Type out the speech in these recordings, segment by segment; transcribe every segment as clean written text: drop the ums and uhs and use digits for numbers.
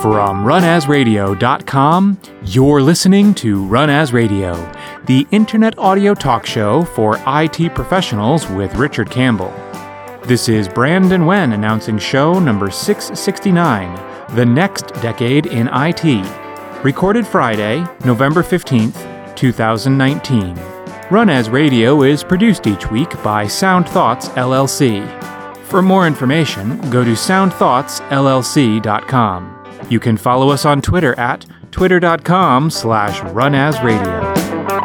From runasradio.com, you're listening to Run As Radio, the internet audio talk show for IT professionals with Richard Campbell. This is Brandon Wen announcing show number 669, The Next Decade in IT, recorded Friday, November 15th, 2019. Run As Radio is produced each week by Sound Thoughts, LLC. For more information, go to soundthoughtsllc.com. You can follow us on Twitter at twitter.com/runasradio.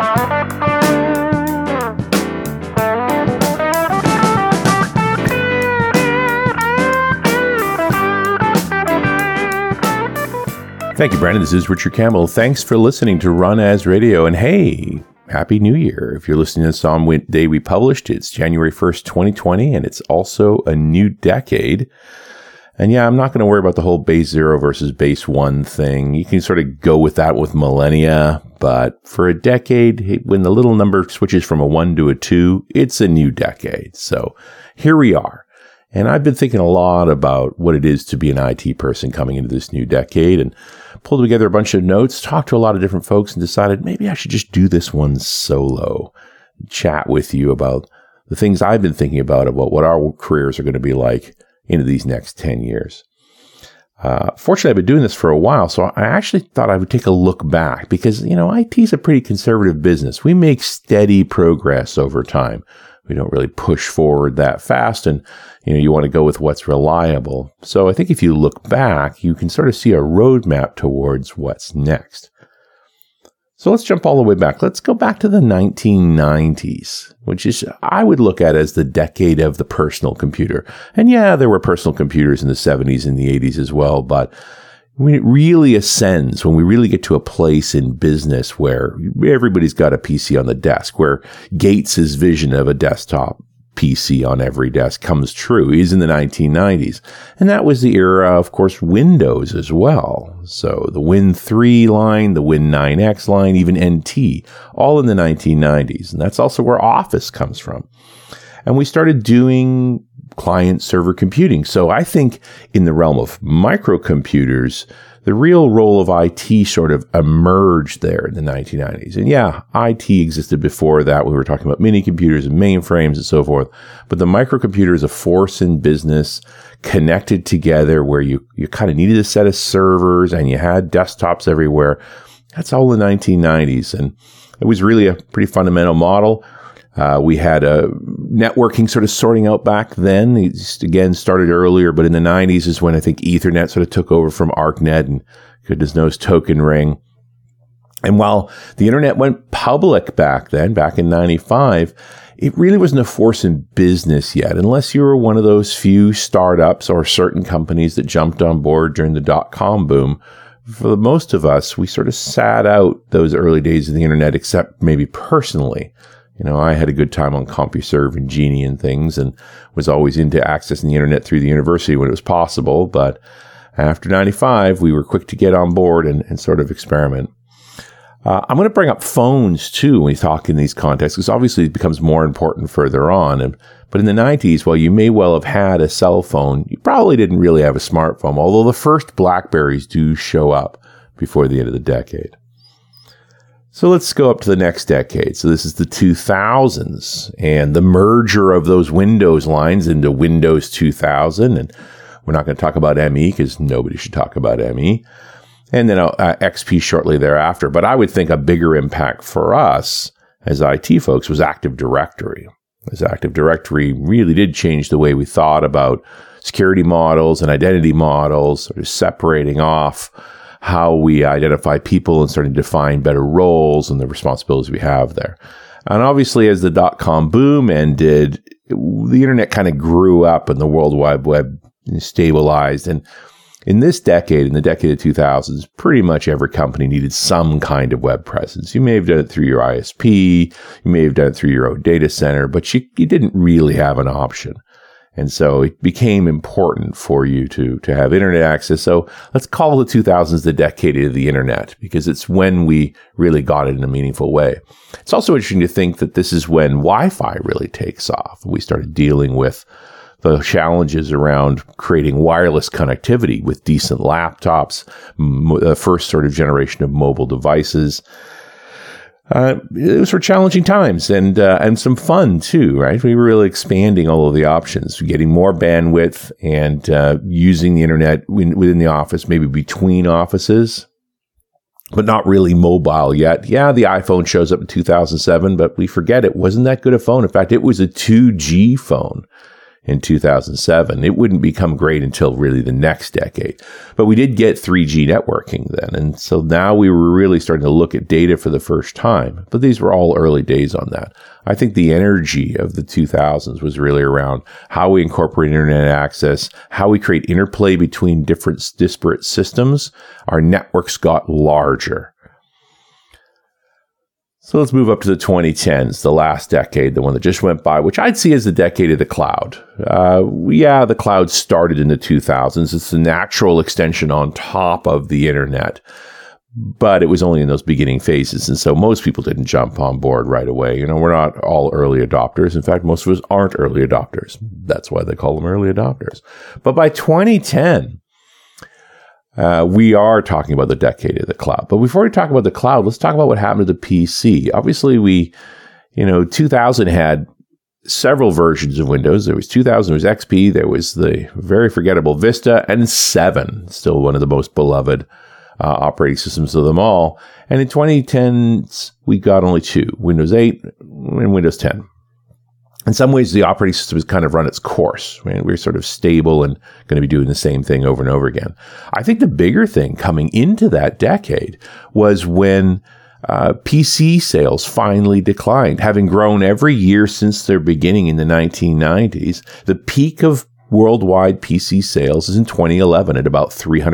Thank you, Brandon. This is Richard Campbell. Thanks for listening to Run As Radio. And hey, Happy New Year. If you're listening to this on the day we published, it's January 1st, 2020, and it's also a new decade. And yeah, I'm not going to worry about the whole base 0 versus base 1 thing. You can sort of go with that with millennia, but for a decade, when the little number switches from a 1 to a 2, it's a new decade. So here we are. And I've been thinking a lot about what it is to be an IT person coming into this new decade and pulled together a bunch of notes, talked to a lot of different folks, and decided maybe I should just do this one solo, chat with you about the things I've been thinking about what our careers are going to be like into these next 10 years. Fortunately, I've been doing this for a while, so I actually thought I would take a look back because, IT is a pretty conservative business. We make steady progress over time. We don't really push forward that fast, and, you want to go with what's reliable. So I think if you look back, you can sort of see a roadmap towards what's next. So let's jump all the way back. Let's go back to the 1990s, which is, I would look at as the decade of the personal computer. And yeah, there were personal computers in the 70s and the 80s as well, but when it really ascends, when we really get to a place in business where everybody's got a PC on the desk, where Gates's vision of a desktop PC on every desk comes true, is in the 1990s. And that was the era, of course, Windows as well. So the Win3 line, the Win9X line, even NT, all in the 1990s. And that's also where Office comes from. And we started doing client-server computing. So I think in the realm of microcomputers, the real role of IT sort of emerged there in the 1990s. And yeah, IT existed before that. We were talking about mini computers and mainframes and so forth. But the microcomputer is a force in business connected together where you kind of needed a set of servers and you had desktops everywhere. That's all in the 1990s. And it was really a pretty fundamental model. We had networking sort of sorting out back then. It again started earlier, but in the 90s is when I think Ethernet sort of took over from ArcNet and goodness knows Token Ring. And while the internet went public back then, back in 95, it really wasn't a force in business yet, unless you were one of those few startups or certain companies that jumped on board during the dot-com boom. For most of us, we sort of sat out those early days of the internet, except maybe personally. I had a good time on CompuServe and Genie and things and was always into accessing the internet through the university when it was possible. But after 95, we were quick to get on board and sort of experiment. I'm going to bring up phones too when we talk in these contexts, because obviously it becomes more important further on. But in the 90s, while you may well have had a cell phone, you probably didn't really have a smartphone, although the first BlackBerries do show up before the end of the decade. So let's go up to the next decade. So this is the 2000s and the merger of those Windows lines into Windows 2000. And we're not going to talk about ME because nobody should talk about ME. And then XP shortly thereafter. But I would think a bigger impact for us as IT folks was Active Directory. As Active Directory really did change the way we thought about security models and identity models, sort of separating off how we identify people and starting to define better roles and the responsibilities we have there. And obviously, as the dot-com boom ended, the internet kind of grew up and the World Wide Web stabilized. And in this decade, in the decade of 2000s, pretty much every company needed some kind of web presence. You may have done it through your ISP, you may have done it through your own data center, but you didn't really have an option. And so it became important for you to have internet access. So let's call the 2000s the decade of the internet, because it's when we really got it in a meaningful way. It's also interesting to think that this is when Wi-Fi really takes off. We started dealing with the challenges around creating wireless connectivity with decent laptops, the first sort of generation of mobile devices. Those were challenging times and some fun too, right? We were really expanding all of the options, getting more bandwidth and using the internet within the office, maybe between offices, but not really mobile yet. Yeah, the iPhone shows up in 2007, but we forget it wasn't that good a phone. In fact, it was a 2G phone in 2007. It wouldn't become great until really the next decade. But we did get 3G networking then. And so now we were really starting to look at data for the first time. But these were all early days on that. I think the energy of the 2000s was really around how we incorporate internet access, how we create interplay between different disparate systems. Our networks got larger. So let's move up to the 2010s, the last decade, the one that just went by, which I'd see as the decade of the cloud. The cloud started in the 2000s. It's a natural extension on top of the internet, but it was only in those beginning phases. And so most people didn't jump on board right away. We're not all early adopters. In fact, most of us aren't early adopters. That's why they call them early adopters. But by 2010, we are talking about the decade of the cloud. But before we talk about the cloud, let's talk about what happened to the PC. Obviously, 2000 had several versions of Windows. There was 2000, there was XP, there was the very forgettable Vista, and 7, still one of the most beloved operating systems of them all. And in 2010s, we got only 2, Windows 8 and Windows 10. In some ways, the operating system has kind of run its course. We're sort of stable and going to be doing the same thing over and over again. I think the bigger thing coming into that decade was when PC sales finally declined, having grown every year since their beginning in the 1990s. The peak of worldwide PC sales is in 2011 at about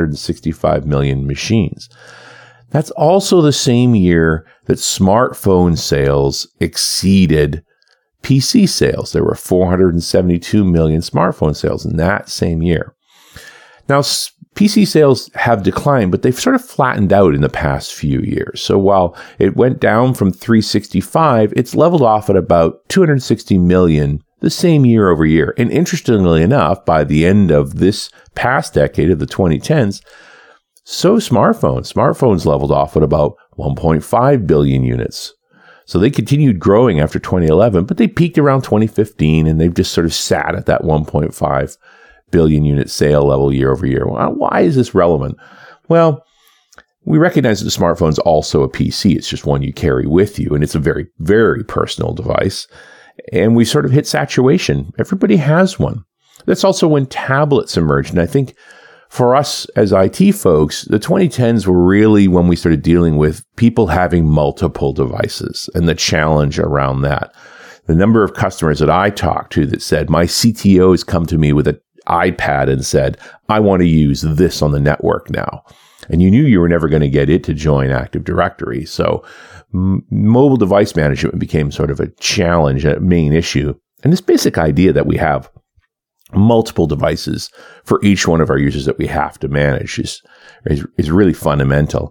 365 million machines. That's also the same year that smartphone sales exceeded PC sales. There were 472 million smartphone sales in that same year. Now, PC sales have declined, but they've sort of flattened out in the past few years. So while it went down from 365, it's leveled off at about 260 million the same year over year. And interestingly enough, by the end of this past decade of the 2010s, so smartphones leveled off at about 1.5 billion units. So they continued growing after 2011, but they peaked around 2015, and they've just sort of sat at that 1.5 billion unit sale level year over year. Why is this relevant? Well, we recognize that the smartphone's also a PC. It's just one you carry with you, and it's a very, very personal device. And we sort of hit saturation. Everybody has one. That's also when tablets emerged, and I think for us as IT folks, the 2010s were really when we started dealing with people having multiple devices and the challenge around that. The number of customers that I talked to that said, my CTO has come to me with an iPad and said, I want to use this on the network now. And you knew you were never going to get it to join Active Directory. So mobile device management became sort of a challenge, a main issue. And this basic idea that we have multiple devices for each one of our users that we have to manage is really fundamental.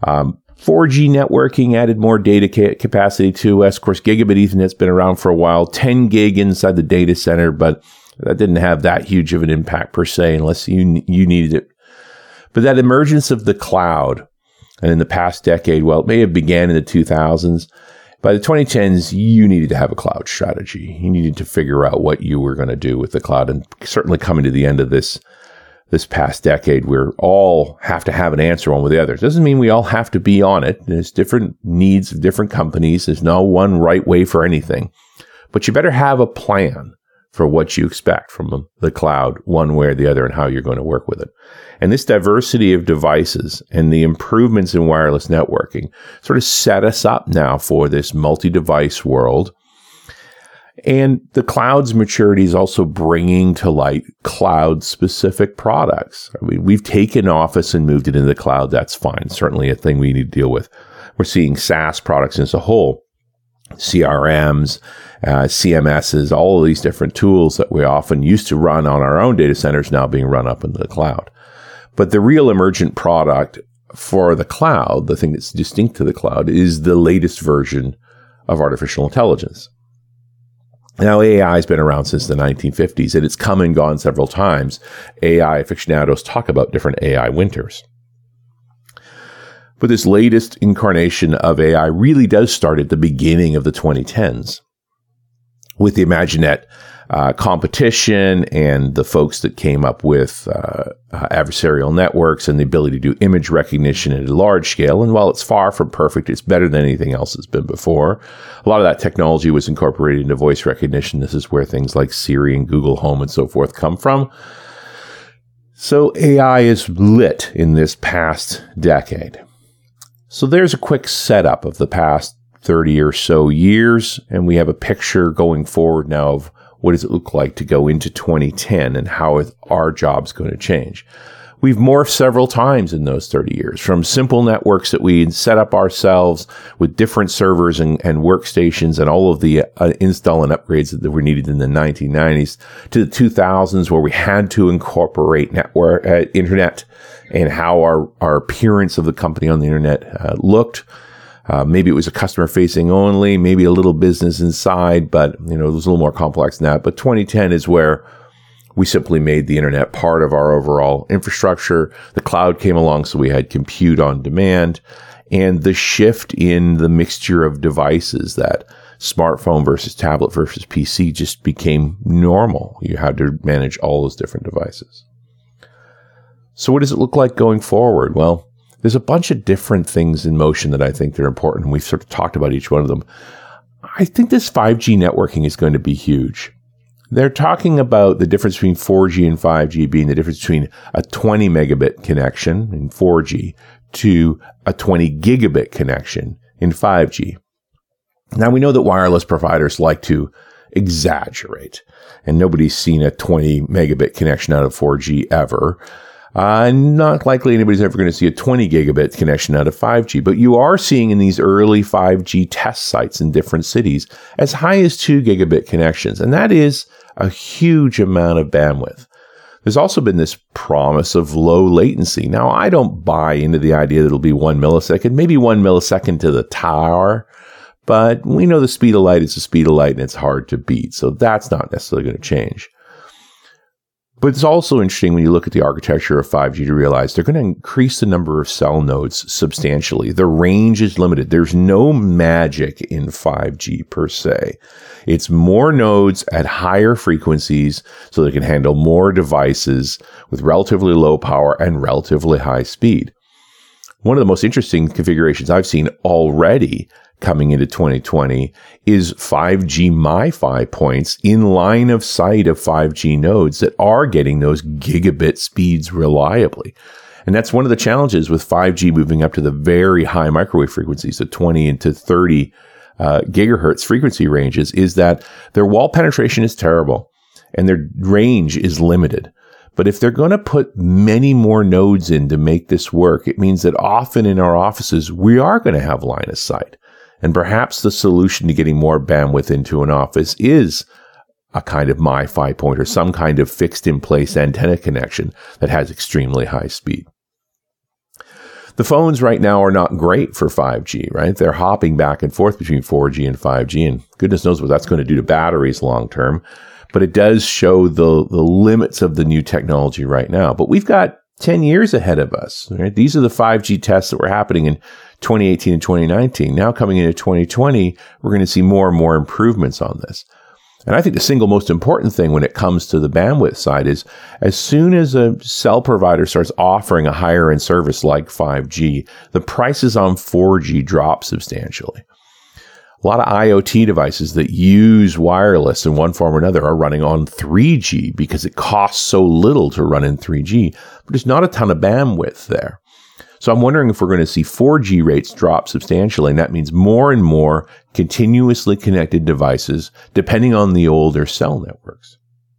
4G networking added more data capacity to us. Of course, gigabit Ethernet's been around for a while, 10 gig inside the data center, but that didn't have that huge of an impact per se unless you needed it. But that emergence of the cloud, and in the past decade, well, it may have began in the 2000s. By the 2010s, you needed to have a cloud strategy. You needed to figure out what you were going to do with the cloud. And certainly coming to the end of this past decade, we all have to have an answer one with the other. It doesn't mean we all have to be on it. There's different needs of different companies. There's no one right way for anything. But you better have a plan for what you expect from the cloud, one way or the other, and how you're going to work with it. And this diversity of devices and the improvements in wireless networking sort of set us up now for this multi-device world. And the cloud's maturity is also bringing to light cloud-specific products. I mean, we've taken Office and moved it into the cloud. That's fine. Certainly a thing we need to deal with. We're seeing SaaS products as a whole, CRMs, CMSs, all of these different tools that we often used to run on our own data centers now being run up into the cloud. But the real emergent product for the cloud, the thing that's distinct to the cloud, is the latest version of artificial intelligence. Now, AI has been around since the 1950s, and it's come and gone several times. AI aficionados talk about different AI winters. But this latest incarnation of AI really does start at the beginning of the 2010s with the ImagiNet competition and the folks that came up with adversarial networks and the ability to do image recognition at a large scale. And while it's far from perfect, it's better than anything else that's been before. A lot of that technology was incorporated into voice recognition. This is where things like Siri and Google Home and so forth come from. So AI is lit in this past decade. So there's a quick setup of the past 30 or so years, and we have a picture going forward now of what does it look like to go into 2010 and how is our jobs going to change. We've morphed several times in those 30 years, from simple networks that we set up ourselves with different servers and workstations and all of the install and upgrades that were needed in the 1990s to the 2000s, where we had to incorporate network internet and how our appearance of the company on the internet looked. Maybe it was a customer facing only, maybe a little business inside, but it was a little more complex than that. But 2010 is where we simply made the internet part of our overall infrastructure. The cloud came along, so we had compute on demand, and the shift in the mixture of devices, that smartphone versus tablet versus PC, just became normal. You had to manage all those different devices. So what does it look like going forward? Well, there's a bunch of different things in motion that I think are important, and we've sort of talked about each one of them. I think this 5G networking is going to be huge. They're talking about the difference between 4G and 5G being the difference between a 20 megabit connection in 4G to a 20 gigabit connection in 5G. Now, we know that wireless providers like to exaggerate, and nobody's seen a 20 megabit connection out of 4G ever. Not likely anybody's ever going to see a 20 gigabit connection out of 5G, but you are seeing in these early 5G test sites in different cities as high as 2 gigabit connections. And that is a huge amount of bandwidth. There's also been this promise of low latency. Now, I don't buy into the idea that it'll be 1 millisecond, maybe 1 millisecond to the tower, but we know the speed of light is the speed of light and it's hard to beat. So that's not necessarily going to change. But it's also interesting when you look at the architecture of 5G to realize they're going to increase the number of cell nodes substantially. The range is limited. There's no magic in 5G per se. It's more nodes at higher frequencies so they can handle more devices with relatively low power and relatively high speed. One of the most interesting configurations I've seen already coming into 2020 is 5G MiFi points in line of sight of 5G nodes that are getting those gigabit speeds reliably. And that's one of the challenges with 5G moving up to the very high microwave frequencies, the 20 into 30 gigahertz frequency ranges, is that their wall penetration is terrible and their range is limited. But if they're going to put many more nodes in to make this work, it means that often in our offices, we are going to have line of sight. And perhaps the solution to getting more bandwidth into an office is a kind of MiFi point or some kind of fixed in place antenna connection that has extremely high speed. The phones right now are not great for 5G, right? They're hopping back and forth between 4G and 5G, and goodness knows what that's going to do to batteries long term. But it does show the limits of the new technology right now. But we've got 10 years ahead of us, right? These are the 5G tests that were happening in 2018 and 2019. Now coming into 2020, we're going to see more and more improvements on this. And I think the single most important thing when it comes to the bandwidth side is as soon as a cell provider starts offering a higher end service like 5G, the prices on 4G drop substantially. A lot of IoT devices that use wireless in one form or another are running on 3G because it costs so little to run in 3G, but there's not a ton of bandwidth there. So I'm wondering if we're going to see 4G rates drop substantially, and that means more and more continuously connected devices, depending on the older cell networks.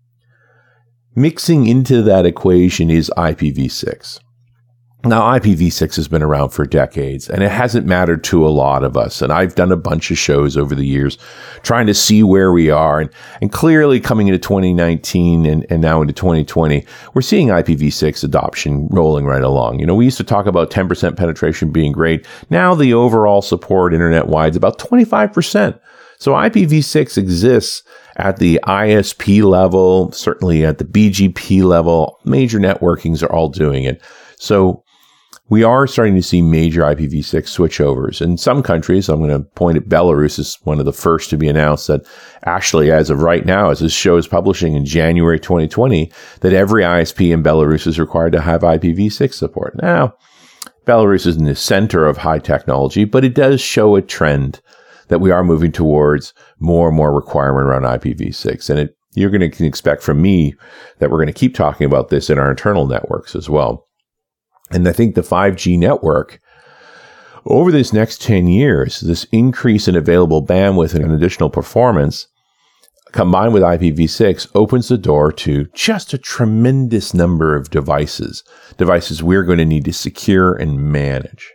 Mixing into that equation is IPv6. Now, IPv6 has been around for decades, and it hasn't mattered to a lot of us. And I've done a bunch of shows over the years trying to see where we are. And clearly coming into 2019 and now into 2020, we're seeing IPv6 adoption rolling right along. You know, we used to talk about 10% penetration being great. Now the overall support internet-wide is about 25%. So IPv6 exists at the ISP level, certainly at the BGP level. Major networkings are all doing it. So we are starting to see major IPv6 switchovers. In some countries, I'm going to point at Belarus as one of the first to be announced that actually, as of right now, as this show is publishing in January 2020, that every ISP in Belarus is required to have IPv6 support. Now, Belarus isn't the center of high technology, but it does show a trend that we are moving towards more and more requirement around IPv6. And you're going to expect from me that we're going to keep talking about this in our internal networks as well. And I think the 5G network, over this next 10 years, this increase in available bandwidth and additional performance, combined with IPv6, opens the door to just a tremendous number of devices we're going to need to secure and manage.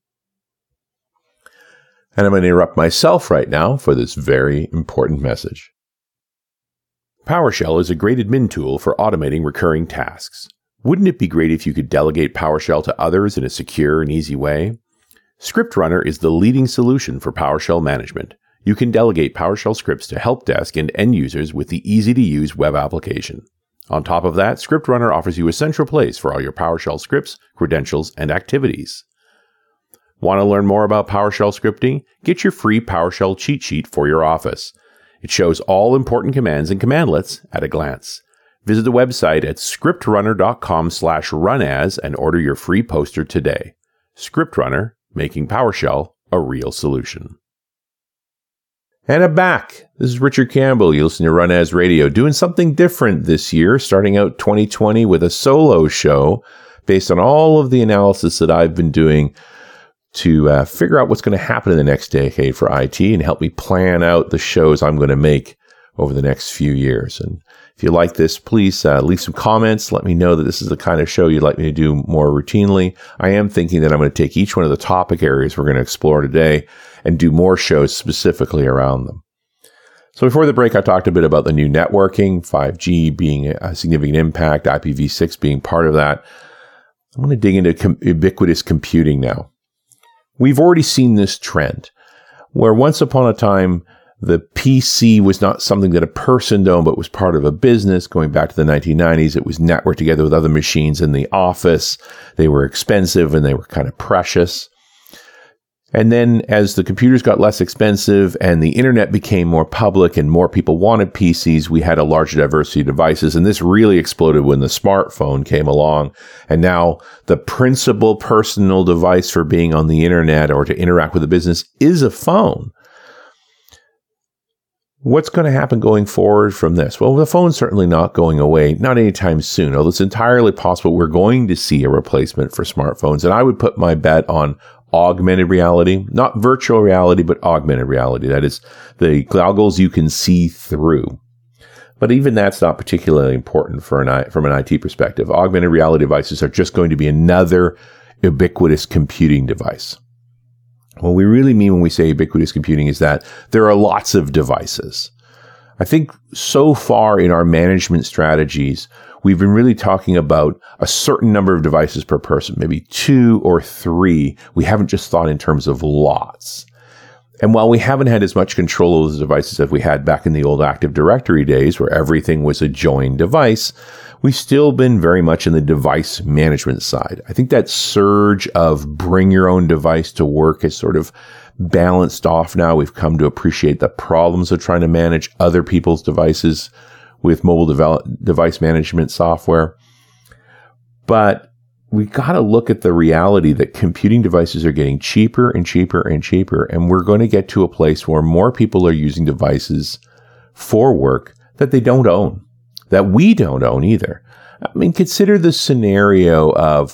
And I'm going to interrupt myself right now for this very important message. PowerShell is a great admin tool for automating recurring tasks. Wouldn't it be great if you could delegate PowerShell to others in a secure and easy way? ScriptRunner is the leading solution for PowerShell management. You can delegate PowerShell scripts to help desk and end users with the easy-to-use web application. On top of that, ScriptRunner offers you a central place for all your PowerShell scripts, credentials, and activities. Want to learn more about PowerShell scripting? Get your free PowerShell cheat sheet for your office. It shows all important commands and commandlets at a glance. Visit the website at scriptrunner.com/runas and order your free poster today. ScriptRunner, making PowerShell a real solution. And I'm back. This is Richard Campbell. You listen to Run As Radio, doing something different this year, starting out 2020 with a solo show based on all of the analysis that I've been doing to figure out what's going to happen in the next decade for IT and help me plan out the shows I'm going to make over the next few years. And if you like this, please leave some comments. Let me know that this is the kind of show you'd like me to do more routinely. I am thinking that I'm going to take each one of the topic areas we're going to explore today and do more shows specifically around them. So before the break, I talked a bit about the new networking, 5G being a significant impact, IPv6 being part of that. I'm going to dig into ubiquitous computing now. We've already seen this trend where once upon a time, the PC was not something that a person owned, but was part of a business. Going back to the 1990s, it was networked together with other machines in the office. They were expensive and they were kind of precious. And then as the computers got less expensive and the internet became more public and more people wanted PCs, we had a larger diversity of devices. And this really exploded when the smartphone came along. And now the principal personal device for being on the internet or to interact with a business is a phone. What's going to happen going forward from this? Well, the phone's certainly not going away, not anytime soon, although it's entirely possible we're going to see a replacement for smartphones. And I would put my bet on augmented reality, not virtual reality, but augmented reality. That is the goggles you can see through. But even that's not particularly important from an IT perspective. Augmented reality devices are just going to be another ubiquitous computing device. What we really mean when we say ubiquitous computing is that there are lots of devices. I think so far in our management strategies, we've been really talking about a certain number of devices per person, maybe 2 or 3. We haven't just thought in terms of lots. And while we haven't had as much control over those devices as we had back in the old Active Directory days where everything was a joined device, we've still been very much in the device management side. I think that surge of bring your own device to work has sort of balanced off now. We've come to appreciate the problems of trying to manage other people's devices with mobile device management software. But we got to look at the reality that computing devices are getting cheaper and cheaper and cheaper. And we're going to get to a place where more people are using devices for work that they don't own, that we don't own either. I mean, consider the scenario of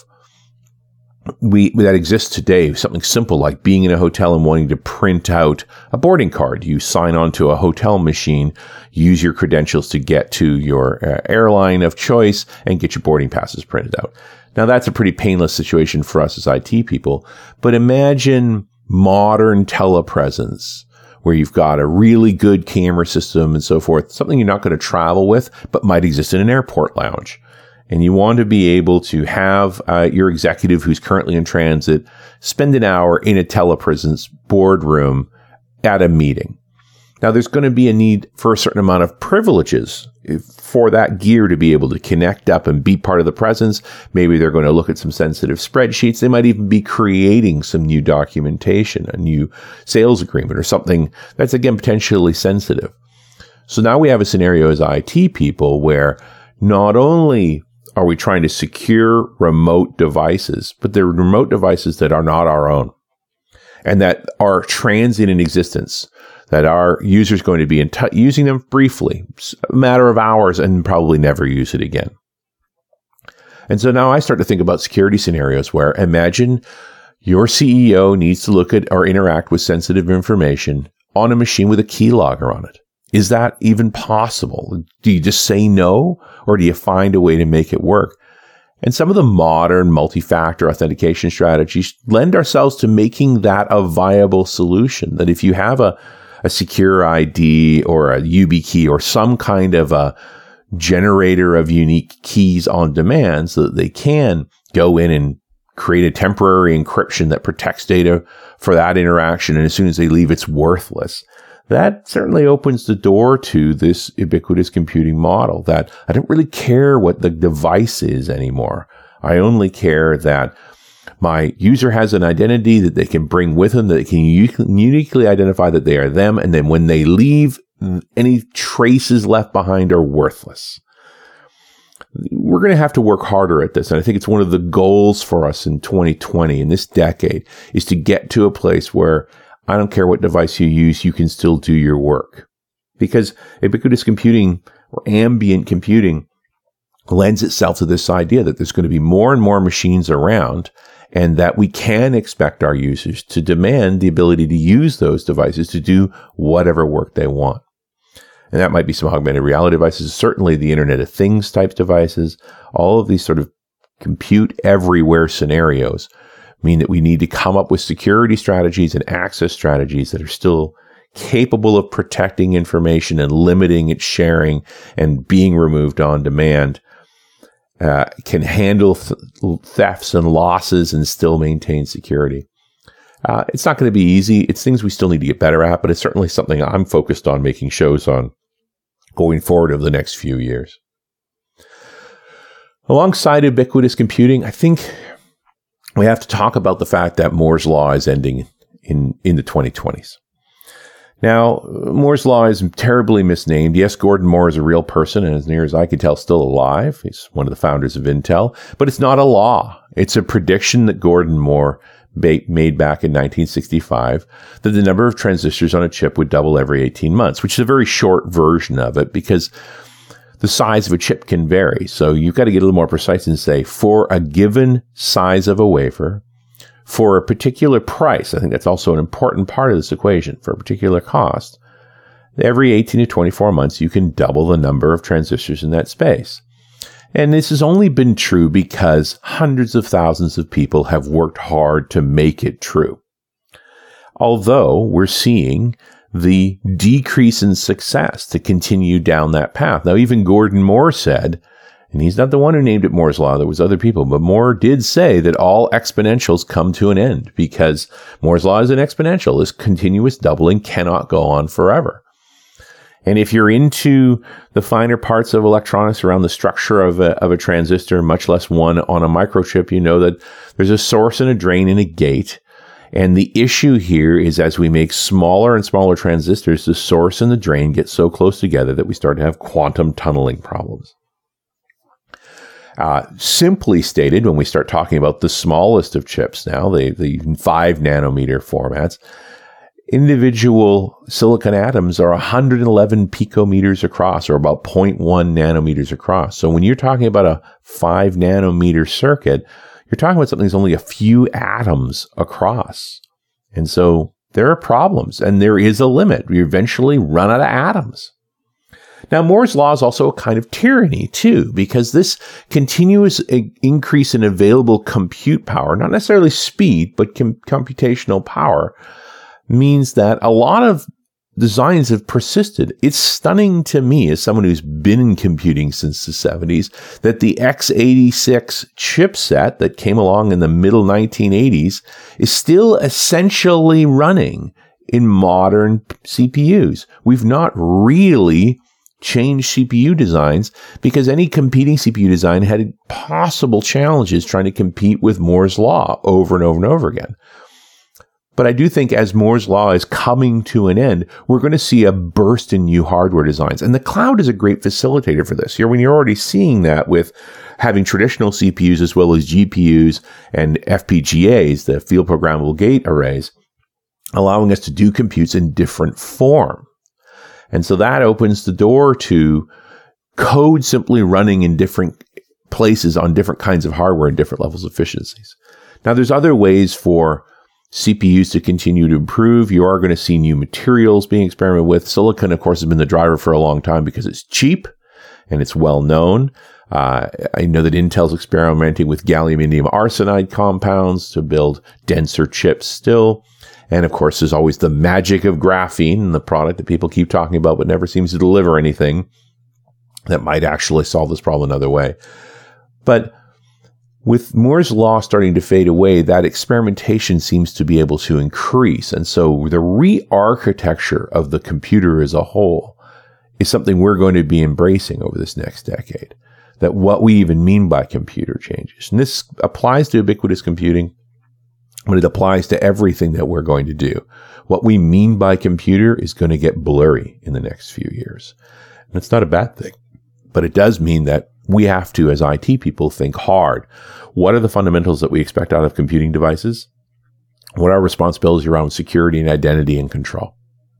that exists today, something simple like being in a hotel and wanting to print out a boarding card. You sign on to a hotel machine, use your credentials to get to your airline of choice and get your boarding passes printed out. Now, that's a pretty painless situation for us as IT people, but imagine modern telepresence where you've got a really good camera system and so forth, something you're not going to travel with, but might exist in an airport lounge. And you want to be able to have your executive who's currently in transit spend an hour in a telepresence boardroom at a meeting. Now, there's going to be a need for a certain amount of privileges for that gear to be able to connect up and be part of the presence. Maybe they're going to look at some sensitive spreadsheets. They might even be creating some new documentation, a new sales agreement or something that's, again, potentially sensitive. So now we have a scenario as IT people where not only are we trying to secure remote devices, but they're remote devices that are not our own and that are transient in existence, that our user's going to be using them briefly, a matter of hours, and probably never use it again. And so now I start to think about security scenarios where imagine your CEO needs to look at or interact with sensitive information on a machine with a keylogger on it. Is that even possible? Do you just say no, or do you find a way to make it work? And some of the modern multi-factor authentication strategies lend ourselves to making that a viable solution, that if you have a secure ID or a YubiKey or some kind of a generator of unique keys on demand so that they can go in and create a temporary encryption that protects data for that interaction. And as soon as they leave, it's worthless. That certainly opens the door to this ubiquitous computing model that I don't really care what the device is anymore. I only care that my user has an identity that they can bring with them, that they can uniquely identify that they are them. And then when they leave, any traces left behind are worthless. We're going to have to work harder at this. And I think it's one of the goals for us in 2020, in this decade, is to get to a place where I don't care what device you use, you can still do your work. Because ubiquitous computing or ambient computing lends itself to this idea that there's going to be more and more machines around, and that we can expect our users to demand the ability to use those devices to do whatever work they want. And that might be some augmented reality devices, certainly the Internet of Things type devices. All of these sort of compute everywhere scenarios mean that we need to come up with security strategies and access strategies that are still capable of protecting information and limiting its sharing and being removed on demand, can handle thefts and losses and still maintain security. It's not going to be easy. It's things we still need to get better at, but it's certainly something I'm focused on making shows on going forward over the next few years. Alongside ubiquitous computing, I think we have to talk about the fact that Moore's Law is ending in the 2020s. Now, Moore's Law is terribly misnamed. Yes, Gordon Moore is a real person, and as near as I can tell, still alive. He's one of the founders of Intel. But it's not a law. It's a prediction that Gordon Moore made back in 1965, that the number of transistors on a chip would double every 18 months, which is a very short version of it because the size of a chip can vary. So you've got to get a little more precise and say, for a given size of a wafer, for a particular price, I think that's also an important part of this equation, for a particular cost, every 18 to 24 months, you can double the number of transistors in that space. And this has only been true because hundreds of thousands of people have worked hard to make it true. Although we're seeing the decrease in success to continue down that path. Now, even Gordon Moore said, and he's not the one who named it Moore's Law, there was other people, but Moore did say that all exponentials come to an end because Moore's Law is an exponential. This continuous doubling cannot go on forever. And if you're into the finer parts of electronics around the structure of a transistor, much less one on a microchip, you know that there's a source and a drain and a gate. And the issue here is as we make smaller and smaller transistors, the source and the drain get so close together that we start to have quantum tunneling problems. Simply stated, when we start talking about the smallest of chips now, the 5 nanometer formats, individual silicon atoms are 111 picometers across, or about 0.1 nanometers across. So when you're talking about a 5 nanometer circuit, you're talking about something that's only a few atoms across. And so there are problems, and there is a limit. We eventually run out of atoms. Now, Moore's Law is also a kind of tyranny, too, because this continuous increase in available compute power, not necessarily speed, but computational power, means that a lot of designs have persisted. It's stunning to me, as someone who's been in computing since the 70s, that the x86 chipset that came along in the middle 1980s is still essentially running in modern CPUs. We've not really changed CPU designs because any competing CPU design had possible challenges trying to compete with Moore's Law over and over and over again. But I do think as Moore's Law is coming to an end, we're going to see a burst in new hardware designs. And the cloud is a great facilitator for this. When you're already seeing that with having traditional CPUs as well as GPUs and FPGAs, the field programmable gate arrays, allowing us to do computes in different form. And so that opens the door to code simply running in different places on different kinds of hardware and different levels of efficiencies. Now, there's other ways for CPUs to continue to improve. You are going to see new materials being experimented with. Silicon, of course, has been the driver for a long time because it's cheap and it's well known. I know that Intel's experimenting with gallium indium arsenide compounds to build denser chips still. And of course, there's always the magic of graphene, the product that people keep talking about, but never seems to deliver anything that might actually solve this problem another way. But with Moore's Law starting to fade away, that experimentation seems to be able to increase. And so the re-architecture of the computer as a whole is something we're going to be embracing over this next decade. That what we even mean by computer changes. And this applies to ubiquitous computing, but it applies to everything that we're going to do. What we mean by computer is going to get blurry in the next few years. And it's not a bad thing, but it does mean that we have to, as IT people, think hard. What are the fundamentals that we expect out of computing devices? What are responsibilities around security and identity and control?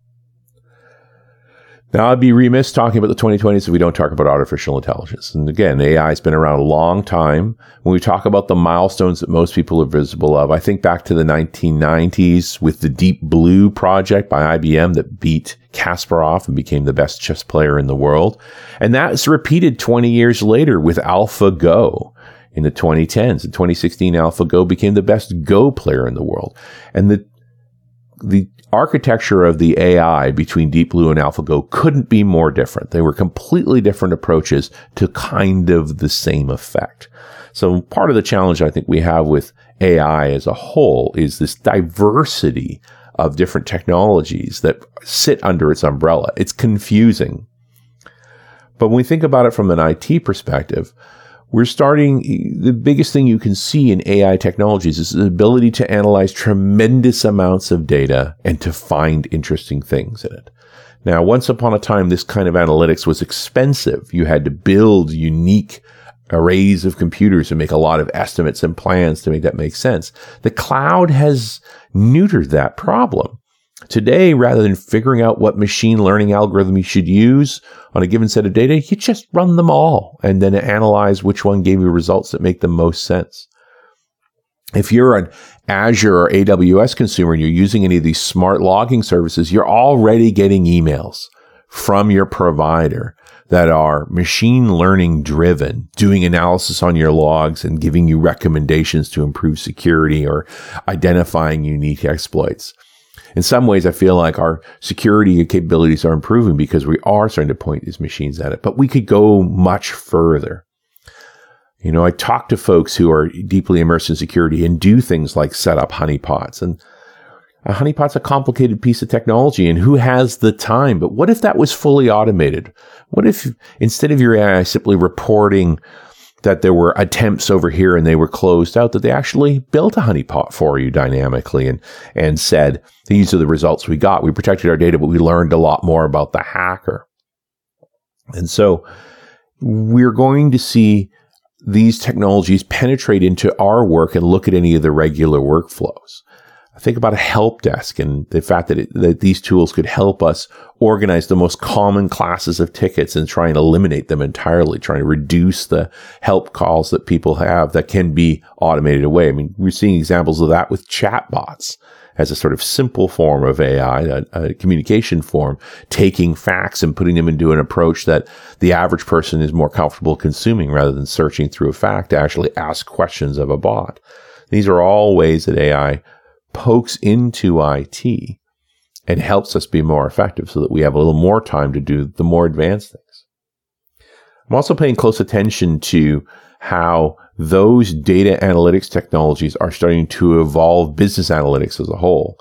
Now, I'd be remiss talking about the 2020s if we don't talk about artificial intelligence. And again, AI has been around a long time. When we talk about the milestones that most people are visible of, I think back to the 1990s with the Deep Blue project by IBM that beat Kasparov and became the best chess player in the world. And that's repeated 20 years later with AlphaGo in the 2010s. In 2016, AlphaGo became the best Go player in the world. And the architecture of the AI between Deep Blue and AlphaGo couldn't be more different. They were completely different approaches to kind of the same effect. So part of the challenge I think we have with AI as a whole is this diversity of different technologies that sit under its umbrella. It's confusing. But when we think about it from an IT perspective, the biggest thing you can see in AI technologies is the ability to analyze tremendous amounts of data and to find interesting things in it. Now, once upon a time, this kind of analytics was expensive. You had to build unique arrays of computers and make a lot of estimates and plans to make that make sense. The cloud has neutered that problem. Today, rather than figuring out what machine learning algorithm you should use on a given set of data, you just run them all and then analyze which one gave you results that make the most sense. If you're an Azure or AWS consumer and you're using any of these smart logging services, you're already getting emails from your provider that are machine learning driven, doing analysis on your logs and giving you recommendations to improve security or identifying unique exploits. In some ways, I feel like our security capabilities are improving because we are starting to point these machines at it, but we could go much further. I talk to folks who are deeply immersed in security and do things like set up honeypots. And a honeypot's a complicated piece of technology, and who has the time? But what if that was fully automated? What if instead of your AI simply reporting that there were attempts over here and they were closed out, that they actually built a honeypot for you dynamically and said, these are the results we got. We protected our data, but we learned a lot more about the hacker. And so we're going to see these technologies penetrate into our work and look at any of the regular workflows. Think about a help desk and the fact that these tools could help us organize the most common classes of tickets and try and eliminate them entirely, trying to reduce the help calls that people have that can be automated away. I mean, we're seeing examples of that with chatbots as a sort of simple form of AI, a communication form, taking facts and putting them into an approach that the average person is more comfortable consuming rather than searching through a fact to actually ask questions of a bot. These are all ways that AI pokes into IT and helps us be more effective so that we have a little more time to do the more advanced things. I'm also paying close attention to how those data analytics technologies are starting to evolve business analytics as a whole.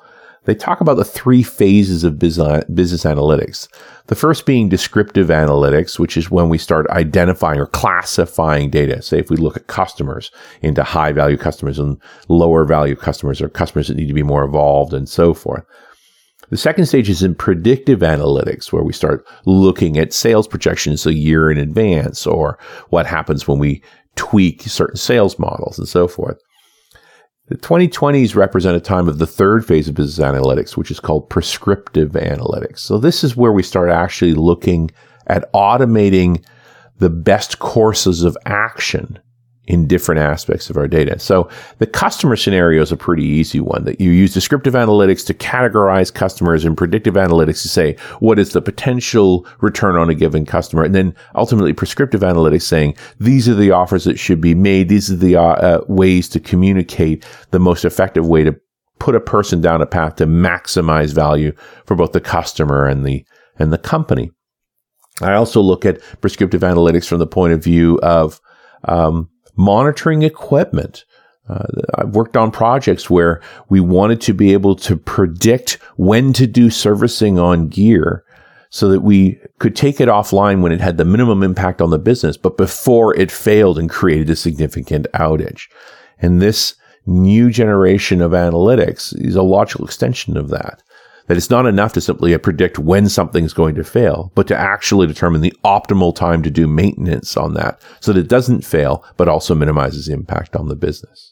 they talk about the three phases of business analytics. The first being descriptive analytics, which is when we start identifying or classifying data. Say if we look at customers into high value customers and lower value customers, or customers that need to be more evolved and so forth. The second stage is in predictive analytics, where we start looking at sales projections a year in advance, or what happens when we tweak certain sales models and so forth. The 2020s represent a time of the third phase of business analytics, which is called prescriptive analytics. So this is where we start actually looking at automating the best courses of action in different aspects of our data. So the customer scenario is a pretty easy one, that you use descriptive analytics to categorize customers and predictive analytics to say, what is the potential return on a given customer? And then ultimately prescriptive analytics saying, these are the offers that should be made. These are the ways to communicate the most effective way to put a person down a path to maximize value for both the customer and the company. I also look at prescriptive analytics from the point of view of, monitoring equipment. I've worked on projects where we wanted to be able to predict when to do servicing on gear so that we could take it offline when it had the minimum impact on the business, but before it failed and created a significant outage. And this new generation of analytics is a logical extension of that. That it's not enough to simply predict when something's going to fail, but to actually determine the optimal time to do maintenance on that so that it doesn't fail, but also minimizes the impact on the business.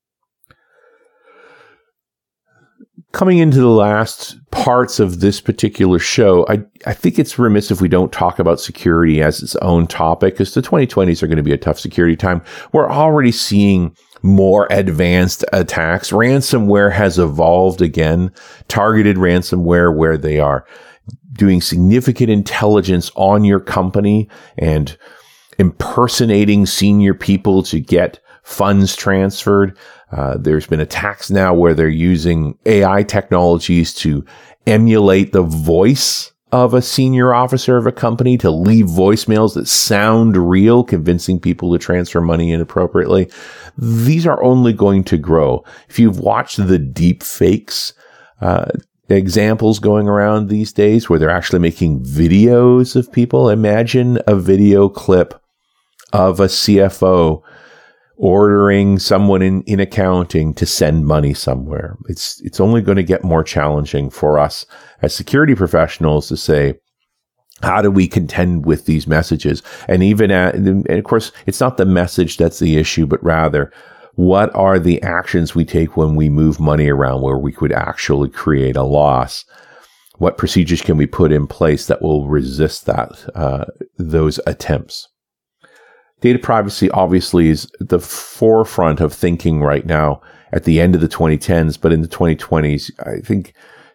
Coming into the last parts of this particular show, I think it's remiss if we don't talk about security as its own topic, because the 2020s are going to be a tough security time. We're already seeing more advanced attacks. Ransomware has evolved again, targeted ransomware, where they are doing significant intelligence on your company and impersonating senior people to get funds transferred. There's been attacks now where they're using AI technologies to emulate the voice of a senior officer of a company to leave voicemails that sound real, convincing people to transfer money inappropriately. These are only going to grow. If you've watched the deep fakes, examples going around these days where they're actually making videos of people, imagine a video clip of a CFO ordering someone in accounting to send money somewhere. It's only going to get more challenging for us as security professionals to say, how do we contend with these messages? And and of course, it's not the message that's the issue, but rather, what are the actions we take when we move money around where we could actually create a loss? What procedures can we put in place that will resist those attempts? Data privacy obviously is the forefront of thinking right now at the end of the 2010s, but in the 2020s, I think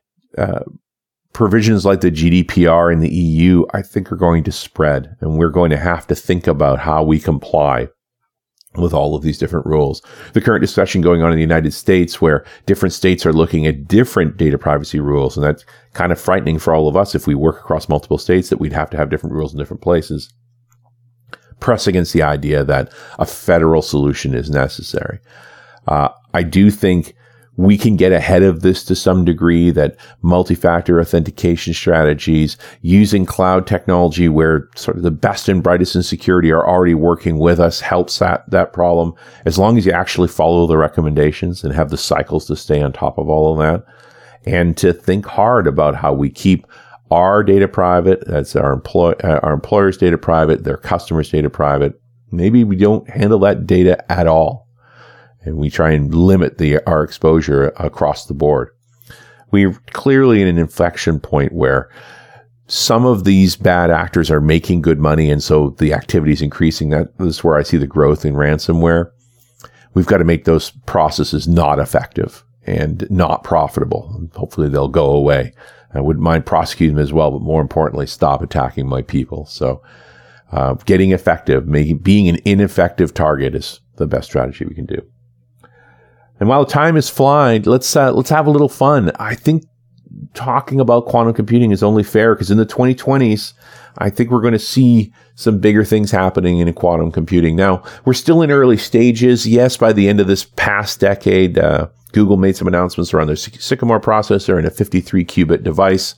provisions like the GDPR in the EU, I think, are going to spread, and we're going to have to think about how we comply with all of these different rules. The current discussion going on in the United States, where different states are looking at different data privacy rules, and that's kind of frightening for all of us if we work across multiple states, that we'd have to have different rules in different places. Press against the idea that a federal solution is necessary. I do think we can get ahead of this to some degree, that multi-factor authentication strategies using cloud technology, where sort of the best and brightest in security are already working with us, helps that problem, as long as you actually follow the recommendations and have the cycles to stay on top of all of that, and to think hard about how we keep our data private. That's our employer's data private, their customers' data private. Maybe we don't handle that data at all, and we try and limit our exposure across the board. We're clearly in an inflection point where some of these bad actors are making good money, and so the activity is increasing. That is where I see the growth in ransomware. We've got to make those processes not effective and not profitable. Hopefully they'll go away. I wouldn't mind prosecuting them as well, but more importantly, stop attacking my people. So getting effective, being an ineffective target is the best strategy we can do. And while time is flying, let's have a little fun. I think talking about quantum computing is only fair because in the 2020s, I think we're going to see some bigger things happening in quantum computing. Now, we're still in early stages. Yes, by the end of this past decade, Google made some announcements around their Sycamore processor and a 53-qubit device,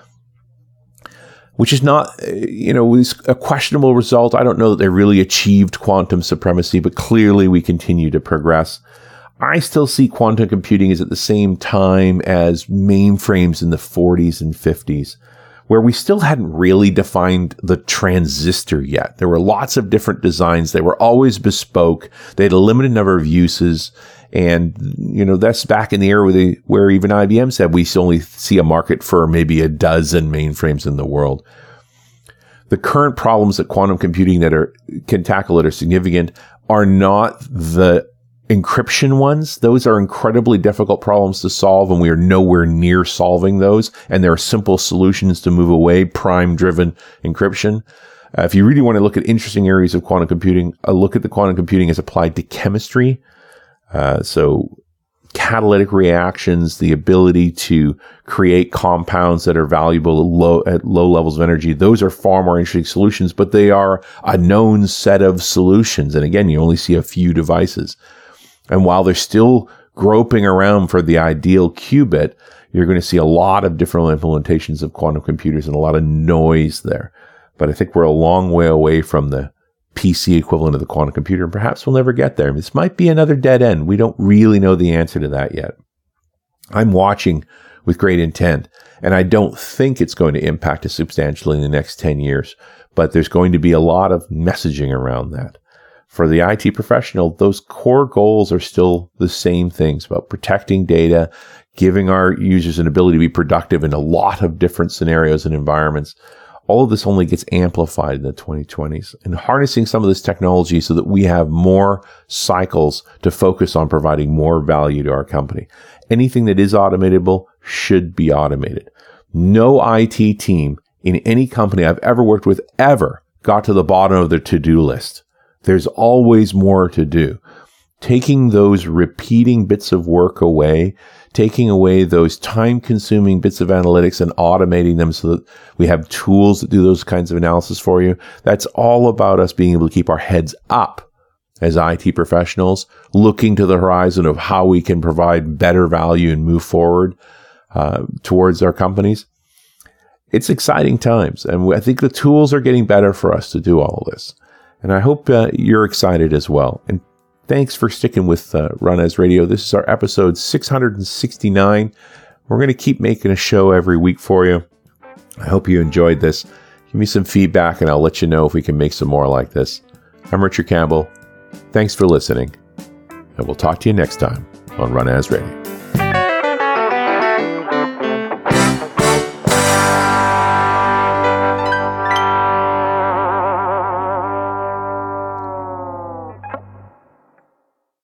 which is not, was a questionable result. I don't know that they really achieved quantum supremacy, but clearly we continue to progress. I still see quantum computing as at the same time as mainframes in the 40s and 50s, where we still hadn't really defined the transistor yet. There were lots of different designs. They were always bespoke. They had a limited number of uses. And, that's back in the era where even IBM said we only see a market for maybe a dozen mainframes in the world. The current problems that quantum computing can tackle that are significant are not the encryption ones. Those are incredibly difficult problems to solve, and we are nowhere near solving those. And there are simple solutions to move away prime-driven encryption. If you really want to look at interesting areas of quantum computing, look at the quantum computing as applied to chemistry. So catalytic reactions, the ability to create compounds that are valuable at low levels of energy. Those are far more interesting solutions, but they are a known set of solutions. And again, you only see a few devices. And while they're still groping around for the ideal qubit, you're going to see a lot of different implementations of quantum computers and a lot of noise there. But I think we're a long way away from the PC equivalent of the quantum computer, and perhaps we'll never get there. This might be another dead end. We don't really know the answer to that yet. I'm watching with great intent, and I don't think it's going to impact us substantially in the next 10 years, but there's going to be a lot of messaging around that. For the IT professional, those core goals are still the same things about protecting data, giving our users an ability to be productive in a lot of different scenarios and environments. All of this only gets amplified in the 2020s, and harnessing some of this technology so that we have more cycles to focus on providing more value to our company. Anything that is automatable should be automated. No IT team in any company I've ever worked with ever got to the bottom of their to-do list. There's always more to do. Taking those repeating bits of work away, taking away those time-consuming bits of analytics and automating them so that we have tools that do those kinds of analysis for you, that's all about us being able to keep our heads up as IT professionals, looking to the horizon of how we can provide better value and move forward towards our companies. It's exciting times, and I think the tools are getting better for us to do all of this. And I hope you're excited as well. And thanks for sticking with Run As Radio. This is our episode 669. We're going to keep making a show every week for you. I hope you enjoyed this. Give me some feedback and I'll let you know if we can make some more like this. I'm Richard Campbell. Thanks for listening. And we'll talk to you next time on Run As Radio.